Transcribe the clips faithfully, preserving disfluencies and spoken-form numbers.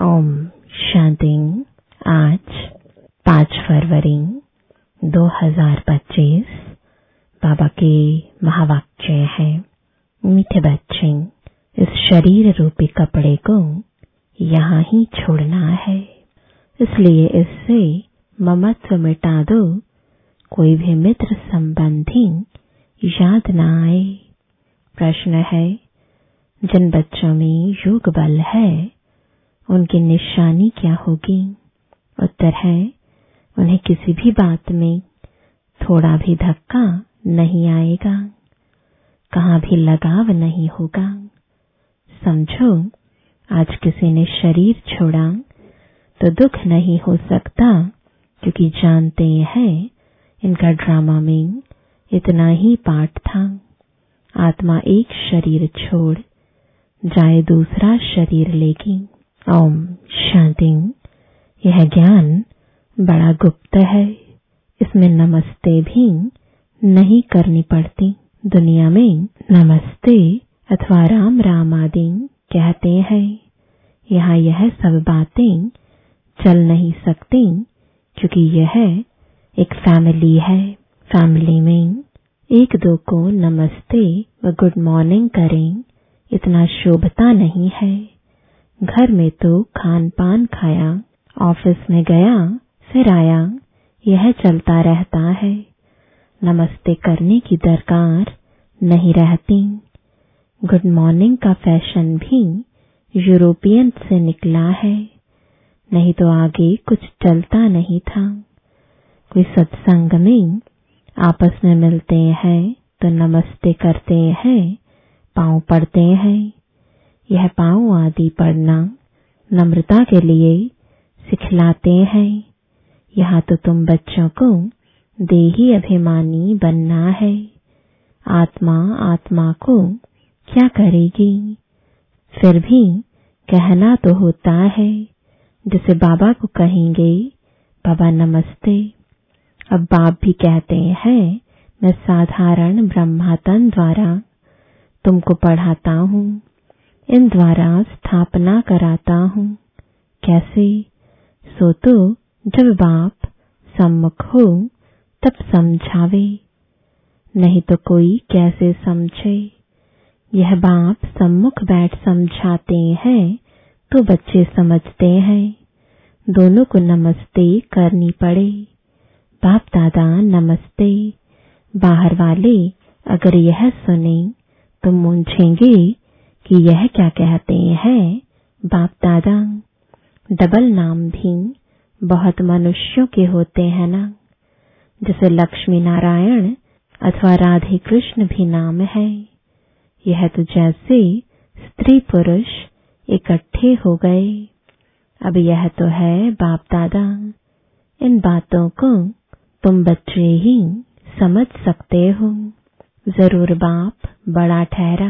ओम शांति। आज पाँच फरवरी दो हज़ार पच्चीस बाबा के महावाक्य है, मीठे बच्चे, इस शरीर रूपी कपड़े को यहाँ ही छोड़ना है, इसलिए इससे ममत्व मिटा दो। कोई भी मित्र संबंधी याद न आए। प्रश्न है, जिन बच्चों में योग बल है उनकी निशानी क्या होगी? उत्तर है, उन्हें किसी भी बात में थोड़ा भी धक्का नहीं आएगा, कहाँ भी लगाव नहीं होगा। समझो, आज किसी ने शरीर छोड़ा तो दुख नहीं हो सकता, क्योंकि जानते हैं इनका ड्रामा में इतना ही पार्ट था। आत्मा एक शरीर छोड़ जाए दूसरा शरीर लेगी। ओम शांति। यह ज्ञान बड़ा गुप्त है, इसमें नमस्ते भी नहीं करनी पड़ती। दुनिया में नमस्ते अथवा राम राम आदि कहते हैं। यहाँ यह सब बातें चल नहीं सकती, क्योंकि यह एक फैमिली है। फैमिली में एक दो को नमस्ते व गुड मॉर्निंग करें, इतना शोभता नहीं है। घर में तो खान पान खाया, ऑफिस में गया फिर आया, यह चलता रहता है। नमस्ते करने की दरकार नहीं रहती। गुड मॉर्निंग का फैशन भी यूरोपियन से निकला है, नहीं तो आगे कुछ चलता नहीं था। कोई सत्संग में आपस में मिलते हैं तो नमस्ते करते हैं, पांव पड़ते हैं। यह पांव आदि पड़ना नम्रता के लिए सिखलाते हैं। यहाँ तो तुम बच्चों को देही अभिमानी बनना है। आत्मा आत्मा को क्या करेगी? फिर भी कहना तो होता है, जैसे बाबा को कहेंगे, बाबा नमस्ते। अब बाप भी कहते हैं, मैं साधारण ब्रह्मातन द्वारा तुमको पढ़ाता हूँ, इन द्वारा स्थापना कराता हूँ। कैसे? सो तो जब बाप सम्मुख हो तब समझावे, नहीं तो कोई कैसे समझे। यह बाप सम्मुख बैठ समझाते हैं तो बच्चे समझते हैं। दोनों को नमस्ते करनी पड़े। बाप दादा नमस्ते। बाहर वाले अगर यह सुने तो मूंझेंगे कि यह क्या कहते हैं बाप दादा। डबल नाम भी बहुत मनुष्यों के होते हैं ना, जैसे लक्ष्मी नारायण अथवा राधे कृष्ण भी नाम है। यह तो जैसे स्त्री पुरुष इकट्ठे हो गए। अब यह तो है बाप दादा। इन बातों को तुम बच्चे ही समझ सकते हो। जरूर बाप बड़ा ठहरा,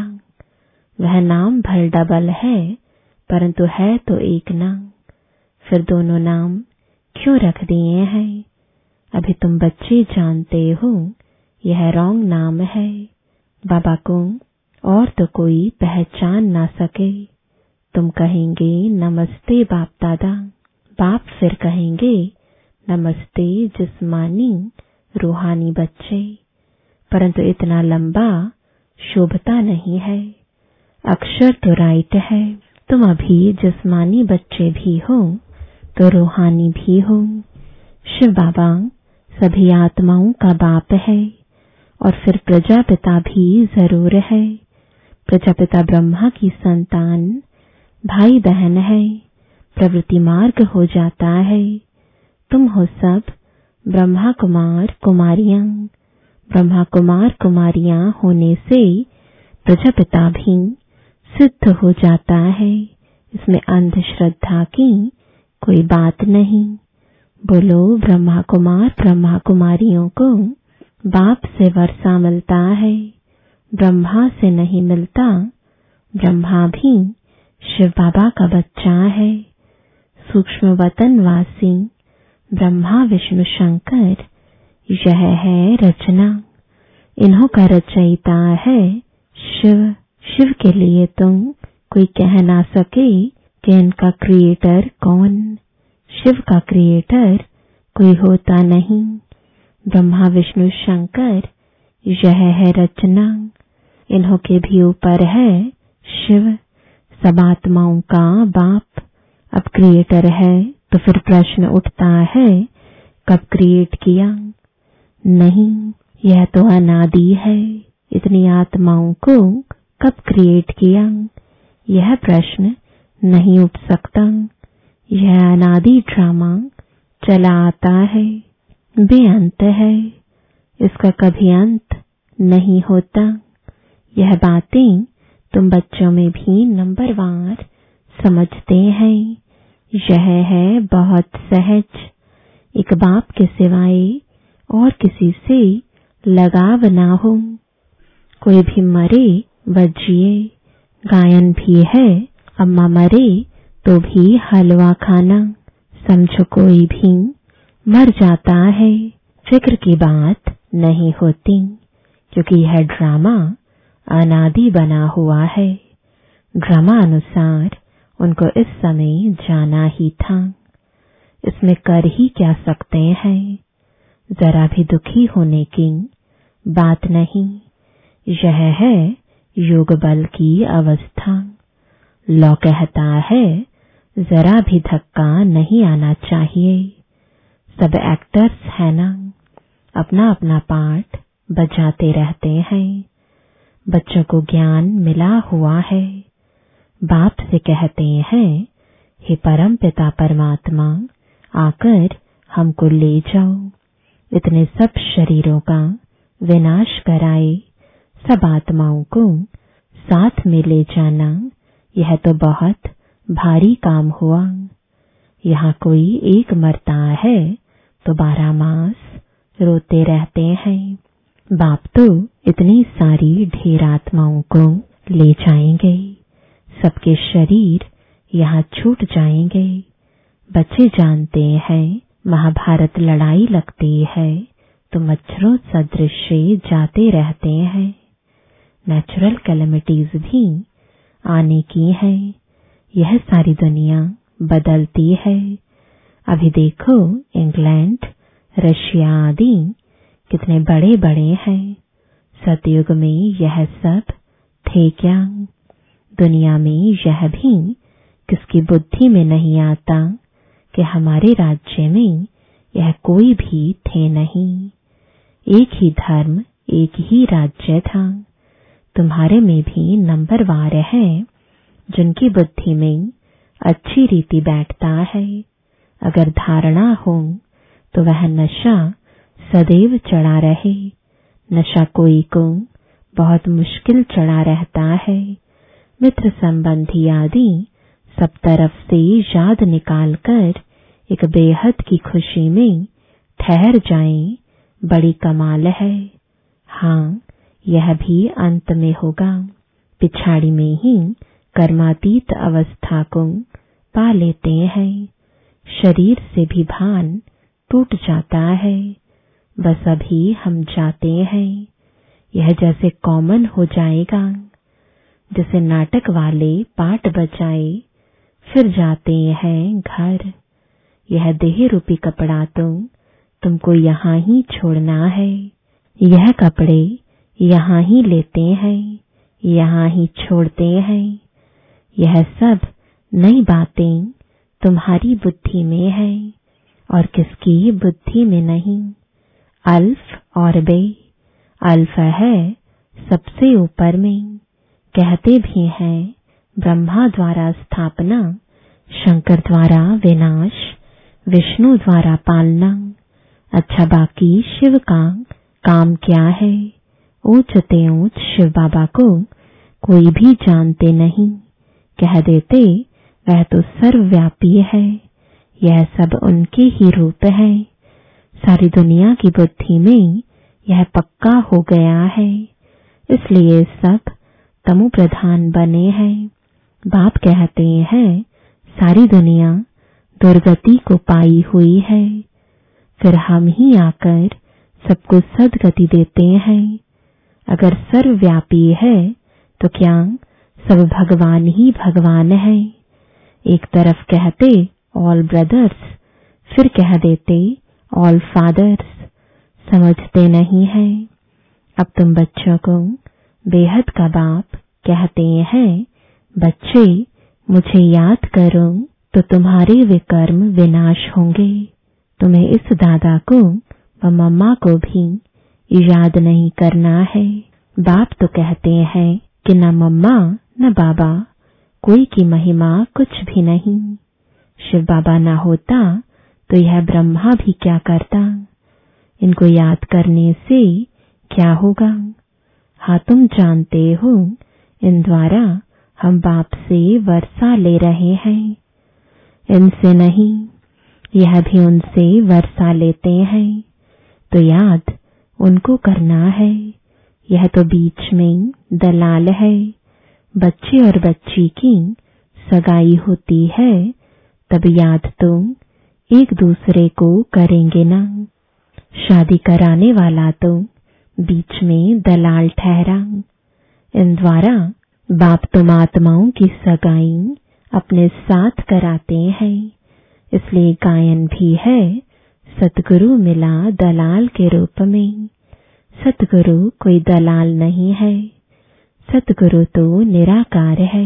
वह नाम भर डबल है, परंतु है तो एक ना। फिर दोनों नाम क्यों रख दिए हैं? अभी तुम बच्चे जानते हो यह रॉन्ग नाम है। बाबा को और तो कोई पहचान ना सके। तुम कहेंगे नमस्ते बाप दादा, बाप फिर कहेंगे नमस्ते जिस्मानी रूहानी बच्चे। परंतु इतना लंबा शोभता नहीं है। अक्षर तो राइट है। तुम अभी जिस्मानी बच्चे भी हो तो रूहानी भी हो। शिव बाबा सभी आत्माओं का बाप है, और फिर प्रजापिता भी जरूर है। प्रजापिता ब्रह्मा की संतान भाई बहन है, प्रवृत्ति मार्ग हो जाता है। तुम हो सब ब्रह्मा कुमार कुमारियां। ब्रह्मा कुमार कुमारियां होने से प्रजापिता भी सिद्ध हो जाता है। इसमें अंधश्रद्धा की कोई बात नहीं। बोलो ब्रह्मा कुमार ब्रह्मा कुमारियों को बाप से वर्षा मिलता है, ब्रह्मा से नहीं मिलता। ब्रह्मा भी शिव बाबा का बच्चा है। सूक्ष्म वतनवासी ब्रह्मा विष्णु शंकर, यह है रचना। इन्हों का रचयिता है शिव। शिव के लिए तुम कोई कह ना सके कि इनका क्रिएटर कौन। शिव का क्रिएटर कोई होता नहीं। ब्रह्मा विष्णु शंकर यह है रचना। इन्हों के भी ऊपर है शिव, सब आत्माओं का बाप। अब क्रिएटर है तो फिर प्रश्न उठता है कब क्रिएट किया। नहीं, यह तो अनादि है। इतनी आत्माओं को कब क्रिएट किया, यह प्रश्न नहीं उठ सकता। यह अनादि ड्रामा चला आता है, बेअंत है, इसका कभी अंत नहीं होता। यह बातें तुम बच्चों में भी नंबरवार समझते हैं। यह है बहुत सहज। एक बाप के सिवाय और किसी से लगाव ना हो। कोई भी मरे व जिए, गायन भी है अम्मा मरे तो भी हलवा खाना। समझो कोई भी मर जाता है, फिक्र की बात नहीं होती, क्योंकि यह ड्रामा अनादि बना हुआ है। ड्रामा अनुसार उनको इस समय जाना ही था। इसमें कर ही क्या सकते हैं। जरा भी दुखी होने की बात नहीं। यह है योग बल की अवस्था। लॉ कहता है जरा भी धक्का नहीं आना चाहिए। सब एक्टर्स है ना, अपना अपना पार्ट बजाते रहते हैं। बच्चों को ज्ञान मिला हुआ है। बाप से कहते हैं हे परम पिता परमात्मा, आकर हमको ले जाओ। इतने सब शरीरों का विनाश कराए, सब आत्माओं को साथ में ले जाना, यह तो बहुत भारी काम हुआ। यहाँ कोई एक मरता है तो बारह मास रोते रहते हैं। बाप तो इतनी सारी ढेर आत्माओं को ले जाएंगे, सबके शरीर यहाँ छूट जाएंगे। बच्चे जानते हैं महाभारत लड़ाई लगती है तो मच्छरों सदृश जाते रहते हैं। नेचुरल कैलेमिटीज भी आने की है। यह सारी दुनिया बदलती है। अभी देखो इंग्लैंड, रशिया आदि कितने बड़े बड़े हैं। सतयुग में यह सब थे क्या? दुनिया में यह भी किसकी बुद्धि में नहीं आता कि हमारे राज्य में यह कोई भी थे नहीं। एक ही धर्म, एक ही राज्य था। तुम्हारे में भी नंबरवार है जिनकी बुद्धि में अच्छी रीति बैठता है। अगर धारणा हो तो वह नशा सदैव चढ़ा रहे। नशा कोई को बहुत मुश्किल चढ़ा रहता है। मित्र संबंधी आदि सब तरफ से याद निकालकर एक बेहद की खुशी में ठहर जाएं, बड़ी कमाल है। हाँ, यह भी अंत में होगा। पिछाड़ी में ही कर्मातीत अवस्था को पा लेते हैं। शरीर से भी भान टूट जाता है। बस अभी हम जाते हैं। यह जैसे कॉमन हो जाएगा। जैसे नाटक वाले पाठ बजाए फिर जाते हैं घर। यह देह रूपी कपड़ा तो तुमको यहाँ ही छोड़ना है। यह कपड़े यहाँ ही लेते हैं, यहाँ ही छोड़ते हैं। यह सब नई बातें तुम्हारी बुद्धि में है और किसकी बुद्धि में नहीं। अल्फ और बे। अल्फ है सबसे ऊपर में। कहते भी हैं ब्रह्मा द्वारा स्थापना, शंकर द्वारा विनाश, विष्णु द्वारा पालना। अच्छा, बाकी शिव का काम क्या है? ऊंचते ऊंच शिव बाबा को कोई भी जानते नहीं। कह देते वह तो सर्वव्यापी है। यह सब उनके ही रूप है। सारी दुनिया की बुद्धि में यह पक्का हो गया है। इसलिए सब तमो प्रधान बने हैं। बाप कहते हैं सारी दुनिया दुर्गति को पाई हुई है। फिर हम ही आकर सबको सद्गति देते हैं। अगर सर्वव्यापी है तो क्या सब भगवान ही भगवान है? एक तरफ कहते ऑल ब्रदर्स, फिर कह देते ऑल फादर्स। समझते नहीं है। अब तुम बच्चों को बेहद का बाप कहते हैं, बच्चे मुझे याद करो तो तुम्हारे विकर्म विनाश होंगे। तुम्हें इस दादा को व मम्मा को भी याद नहीं करना है। बाप तो कहते हैं कि न मम्मा न बाबा, कोई की महिमा कुछ भी नहीं। शिव बाबा ना होता तो यह ब्रह्मा भी क्या करता। इनको याद करने से क्या होगा? हाँ, तुम जानते हो, इन द्वारा हम बाप से वर्षा ले रहे हैं, इनसे नहीं। यह भी उनसे वर्षा लेते हैं, तो याद उनको करना है। यह तो बीच में दलाल है। बच्चे और बच्ची की सगाई होती है, तब याद तो एक दूसरे को करेंगे ना। शादी कराने वाला तो बीच में दलाल ठहरा। इन द्वारा बाप तुम आत्माओं की सगाई अपने साथ कराते हैं। इसलिए गायन भी है, सतगुरु मिला दलाल के रूप में। सतगुरु कोई दलाल नहीं है, सतगुरु तो निराकार है।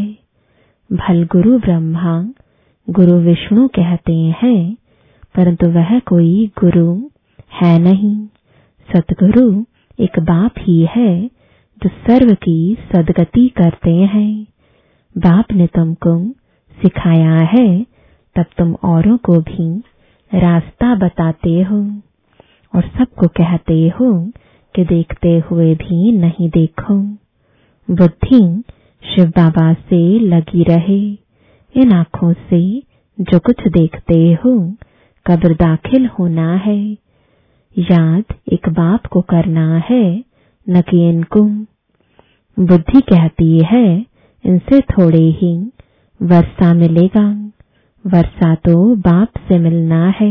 भल गुरु ब्रह्मा, गुरु विष्णु कहते हैं, परंतु वह कोई गुरु है नहीं। सतगुरु एक बाप ही है जो सर्व की सदगति करते हैं। बाप ने तुमको सिखाया है, तब तुम औरों को भी रास्ता बताते हो और सबको कहते हो कि देखते हुए भी नहीं देखो। बुद्धि शिव बाबा से लगी रहे। इन आँखों से जो कुछ देखते हो कब्र दाखिल होना है। याद एक बाप को करना है, न कि इनको। बुद्धि कहती है इनसे थोड़े ही वर्षा मिलेगा। वर्षा तो बाप से मिलना है,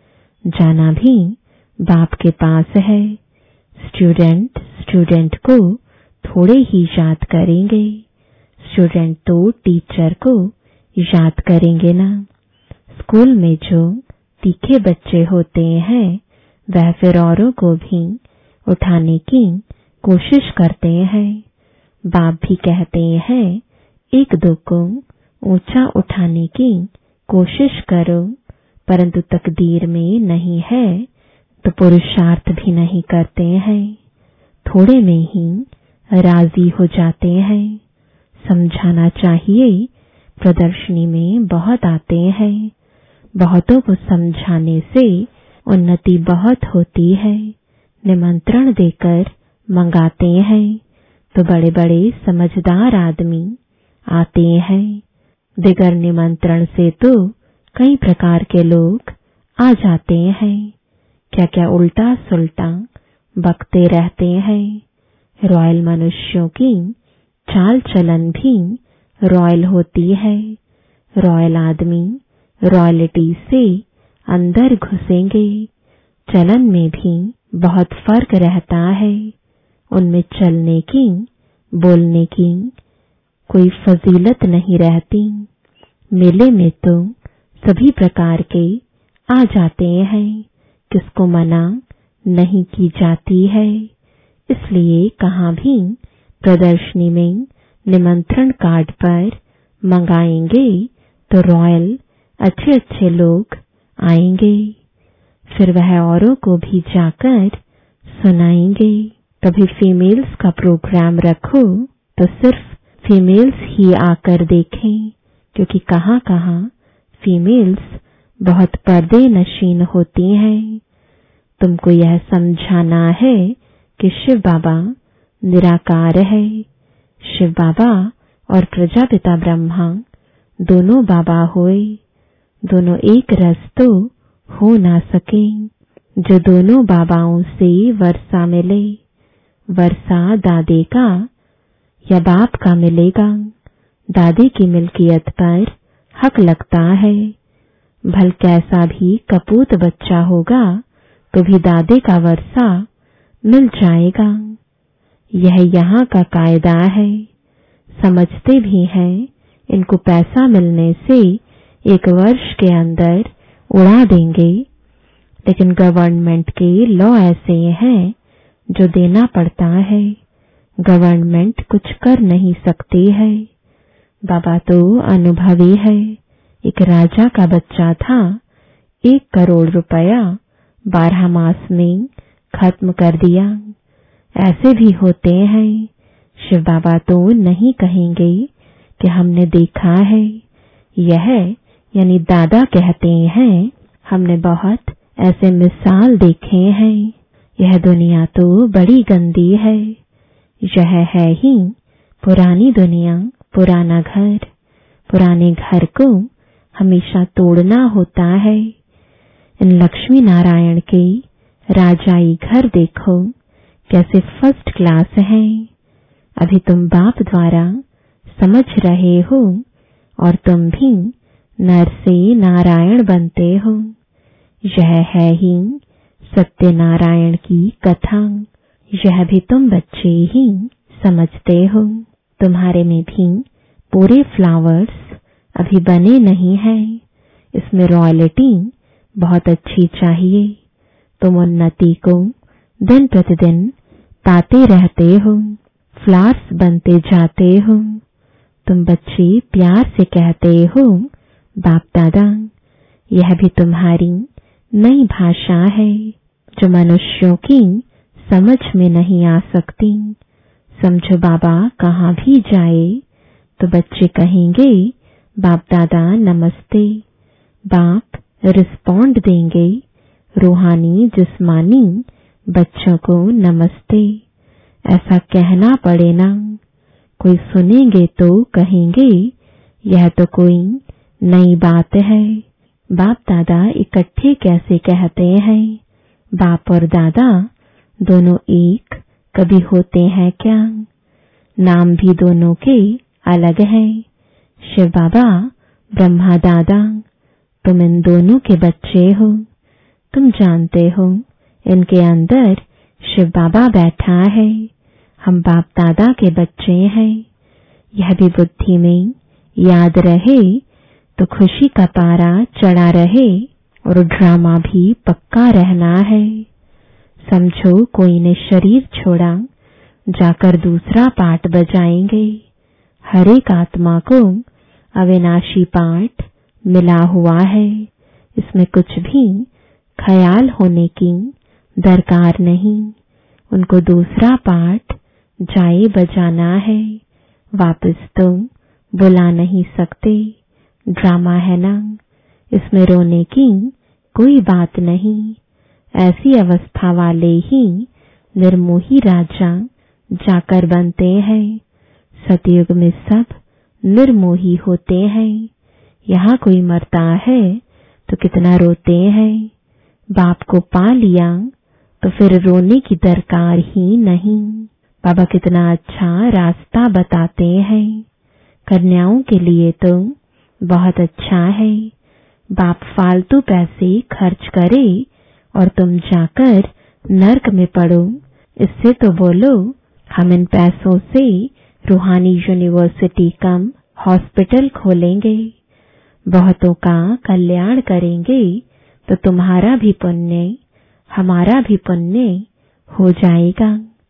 जाना भी बाप के पास है। स्टूडेंट स्टूडेंट को थोड़े ही याद करेंगे, स्टूडेंट तो टीचर को याद करेंगे ना। स्कूल में जो तीखे बच्चे होते हैं वह फिर औरों को भी उठाने की कोशिश करते हैं। बाप भी कहते हैं एक दो को ऊंचा उठाने की कोशिश करो, परंतु तकदीर में नहीं है तो पुरुषार्थ भी नहीं करते हैं। थोड़े में ही राजी हो जाते हैं। समझाना चाहिए, प्रदर्शनी में बहुत आते हैं। बहुतों को समझाने से उन्नति बहुत होती है। निमंत्रण देकर मंगाते हैं तो बड़े बड़े समझदार आदमी आते हैं। दिगर निमंत्रण से तो कई प्रकार के लोग आ जाते हैं। क्या क्या उल्टा सुल्टा बकते रहते हैं। रॉयल मनुष्यों की चाल चलन भी रॉयल होती है। रॉयल आदमी रॉयल्टी से अंदर घुसेंगे। चलन में भी बहुत फर्क रहता है। उनमें चलने की, बोलने की कोई फजीलत नहीं रहती। मेले में तो सभी प्रकार के आ जाते हैं, किसको मना नहीं की जाती है। इसलिए कहाँ भी प्रदर्शनी में निमंत्रण कार्ड पर मंगाएंगे तो रॉयल अच्छे अच्छे लोग आएंगे। फिर वह औरों को भी जाकर सुनाएंगे। कभी फीमेल्स का प्रोग्राम रखो तो सिर्फ फीमेल्स ही आकर देखें, क्योंकि कहाँ कहाँ फीमेल्स बहुत पर्दे नशीन होती हैं। तुमको यह समझाना है कि शिव बाबा निराकार है। शिव बाबा और प्रजापिता ब्रह्मा दोनों बाबा होए। दोनों एक रस तो हो ना सके। जो दोनों बाबाओं से वर्षा मिले, वर्षा दादे का या बाप का मिलेगा। दादी की मिल्कियत पर हक लगता है। भल कैसा भी कपूत बच्चा होगा तो भी दादे का वर्षा मिल जाएगा। यह यहाँ का कायदा है। समझते भी हैं इनको पैसा मिलने से एक वर्ष के अंदर उड़ा देंगे, लेकिन गवर्नमेंट के लॉ ऐसे हैं जो देना पड़ता है। गवर्नमेंट कुछ कर नहीं सकती है। बाबा तो अनुभवी है। एक राजा का बच्चा था, एक करोड़ रुपया बारह मास में खत्म कर दिया। ऐसे भी होते हैं। शिव बाबा तो नहीं कहेंगे कि हमने देखा है। यह यानी दादा कहते हैं, हमने बहुत ऐसे मिसाल देखे हैं। यह दुनिया तो बड़ी गंदी है। यह है ही पुरानी दुनिया, पुराना घर। पुराने घर को हमेशा तोड़ना होता है। इन लक्ष्मी नारायण के राजाई घर देखो कैसे फर्स्ट क्लास हैं। अभी तुम बाप द्वारा समझ रहे हो और तुम भी नर से नारायण बनते हो। यह है ही सत्यनारायण की कथा। यह भी तुम बच्चे ही समझते हो। तुम्हारे में भी पूरे फ्लावर्स अभी बने नहीं हैं। इसमें रॉयल्टी बहुत अच्छी चाहिए। तुम उन्नति को दिन प्रतिदिन पाते रहते हो, फ्लावर्स बनते जाते हो। तुम बच्चे प्यार से कहते हो बाप दादा। यह भी तुम्हारी नई भाषा है जो मनुष्यों की समझ में नहीं आ सकती। समझो बाबा कहाँ भी जाए तो बच्चे कहेंगे बाप दादा नमस्ते। बाप रिस्पॉन्ड देंगे रूहानी जिस्मानी बच्चों को नमस्ते। ऐसा कहना पड़े ना। कोई सुनेंगे तो कहेंगे यह तो कोई नई बात है। बाप दादा इकट्ठे कैसे कहते हैं? बाप और दादा दोनों एक कभी होते हैं क्या? नाम भी दोनों के अलग है। शिव बाबा, ब्रह्मा दादा, तुम इन दोनों के बच्चे हो। तुम जानते हो इनके अंदर शिव बाबा बैठा है। हम बाप दादा के बच्चे हैं। यह भी बुद्धि में याद रहे तो खुशी का पारा चढ़ा रहे और ड्रामा भी पक्का रहना है। समझो कोई ने शरीर छोड़ा, जाकर दूसरा पाठ बजाएंगे। हर एक आत्मा को अविनाशी पाठ मिला हुआ है। इसमें कुछ भी ख्याल होने की दरकार नहीं। उनको दूसरा पाठ जाए बजाना है। वापस तो बुला नहीं सकते। ड्रामा है ना, इसमें रोने की कोई बात नहीं। ऐसी अवस्था वाले ही निर्मोही राजा जाकर बनते हैं। सतयुग में सब निर्मोही होते हैं। यहाँ कोई मरता है तो कितना रोते हैं। बाप को पा लिया तो फिर रोने की दरकार ही नहीं। बाबा कितना अच्छा रास्ता बताते हैं। कन्याओं के लिए तो बहुत अच्छा है। बाप फालतू पैसे खर्च करे और तुम जाकर नर्क में पड़ो। इससे तो बोलो हम इन पैसों से रूहानी यूनिवर्सिटी कम हॉस्पिटल खोलेंगे, बहुतों का कल्याण करेंगे, तो तुम्हारा भी पुण्य हमारा भी पुण्य हो जाएगा।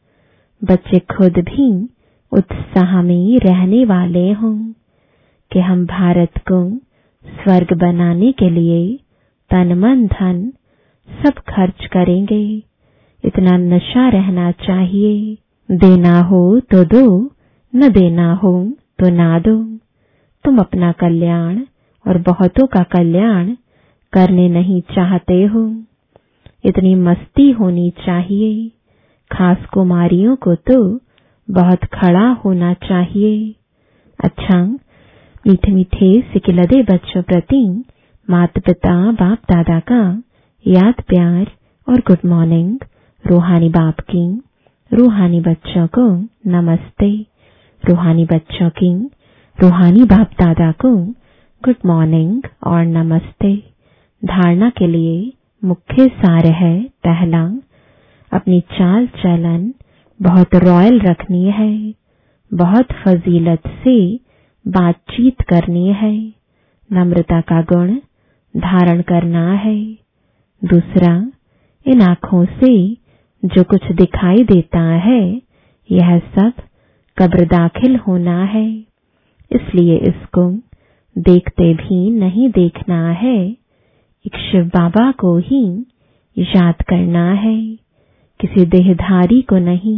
बच्चे खुद भी उत्साह में रहने वाले हों कि हम भारत को स्वर्ग बनाने के लिए तन मन धन सब खर्च करेंगे। इतना नशा रहना चाहिए। देना हो तो दो, न देना हो तो ना दो। तुम अपना कल्याण और बहुतों का कल्याण करने नहीं चाहते हो। इतनी मस्ती होनी चाहिए। खास कुमारियों को तो बहुत खड़ा होना चाहिए। अच्छा, मीठे मीठे सिकिलदे बच्चों प्रति माता पिता बाप दादा का याद प्यार और गुड मॉर्निंग। रूहानी बाप की रूहानी बच्चों को नमस्ते। रूहानी बच्चों की रूहानी बाप दादा को गुड मॉर्निंग और नमस्ते। धारणा के लिए मुख्य सार है, पहला, अपनी चाल चलन बहुत रॉयल रखनी है। बहुत फजीलत से बातचीत करनी है। नम्रता का गुण धारण करना है। दूसरा, इन आँखों से जो कुछ दिखाई देता है यह सब कब्र दाखिल होना है, इसलिए इसको देखते भी नहीं देखना है। एक शिव बाबा को ही याद करना है, किसी देहधारी को नहीं।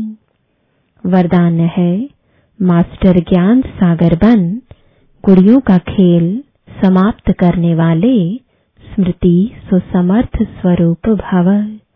वरदान है, मास्टर ज्ञान सागर बन, गुड़ियों का खेल समाप्त करने वाले स्मृति सुसमर्थ स्वरूप भव।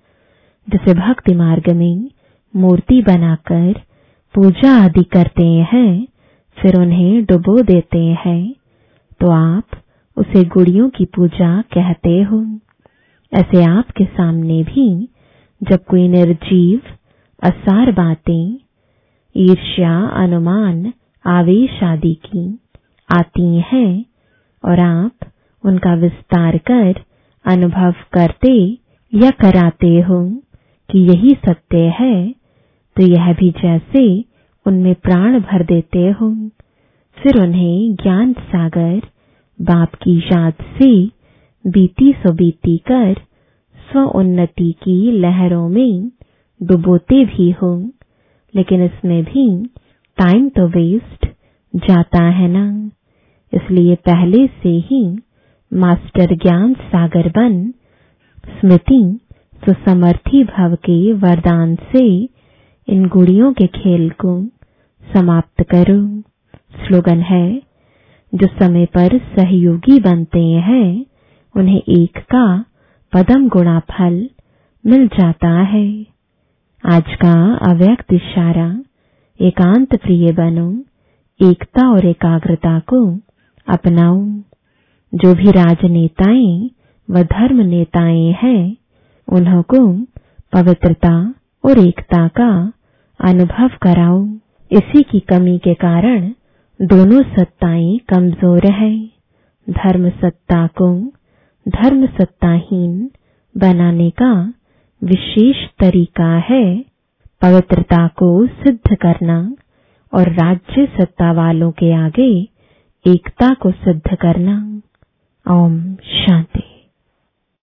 जिसे भक्ति मार्ग में मूर्ति बनाकर पूजा आदि करते हैं, फिर उन्हें डुबो देते हैं, तो आप उसे गुड़ियों की पूजा कहते हो। ऐसे आपके सामने भी जब कोई निर्जीव असार बातें, ईर्ष्या, अनुमान, आवेश आदि की आती हैं और आप उनका विस्तार कर अनुभव करते या कराते हो कि यही सत्य है, तो यह भी जैसे उनमें प्राण भर देते हो। फिर उन्हें ज्ञान सागर बाप की याद से बीती सो बीती कर स्व उन्नति की लहरों में डुबोते भी हो। लेकिन इसमें भी टाइम तो वेस्ट जाता है ना, इसलिए पहले से ही मास्टर ज्ञान सागर बन, स्मृति सुसमर्थी भव के वरदान से इन गुड़ियों के खेल को समाप्त करो। स्लोगन है, जो समय पर सहयोगी बनते हैं उन्हें एक का पदम गुणा फल मिल जाता है। आज का अव्यक्त इशारा, एकांत प्रिय बनो, एकता और एकाग्रता को अपनाओ। जो भी राजनेताएं व धर्म नेताएं हैं, उन्हों को पवित्रता और एकता का अनुभव कराओ। इसी की कमी के कारण दोनों सत्ताएं कमजोर है। धर्म सत्ता को धर्म सत्ताहीन बनाने का विशेष तरीका है पवित्रता को सिद्ध करना और राज्य सत्ता वालों के आगे एकता को सिद्ध करना। ओम शांति।